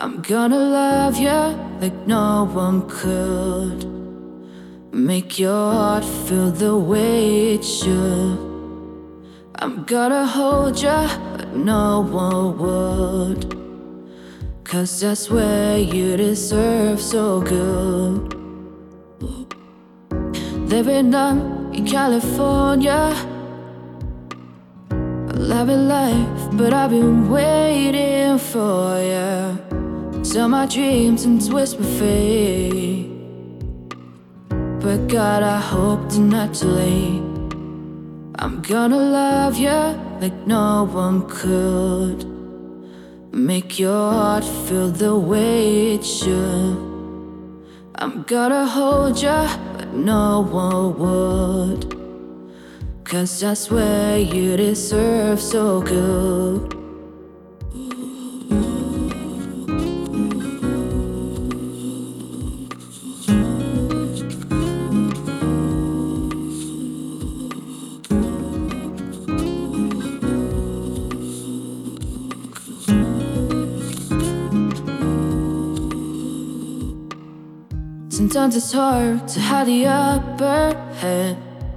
I'm gonna love you like no one could. Make your heart feel the way it should. I'm gonna hold you like no one would. 'Cause that's where you deserve so good. Living up in California, loving life, but I've been waiting for you. Sell my dreams and twist my fate. But God, I hope they're not too late. I'm gonna love you like no one could. Make your heart feel the way it should. I'm gonna hold you like no one would. 'Cause that's where you deserve so good. Sometimes it's hard to have the upper hand.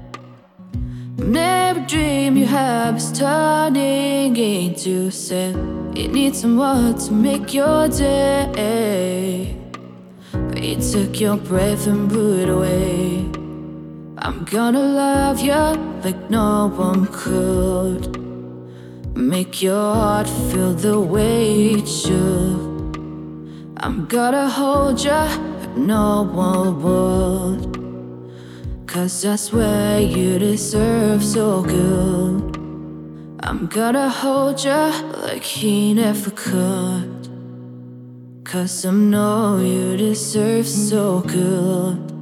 Every dream you have is turning into sand. You need someone to make your day, but you took your breath and blew it away. I'm gonna love you like no one could. Make your heart feel the way it should. I'm gonna hold you like no one would. 'Cause that's where you deserve so good. I'm gonna hold you like he never could. 'Cause I know you deserve so good.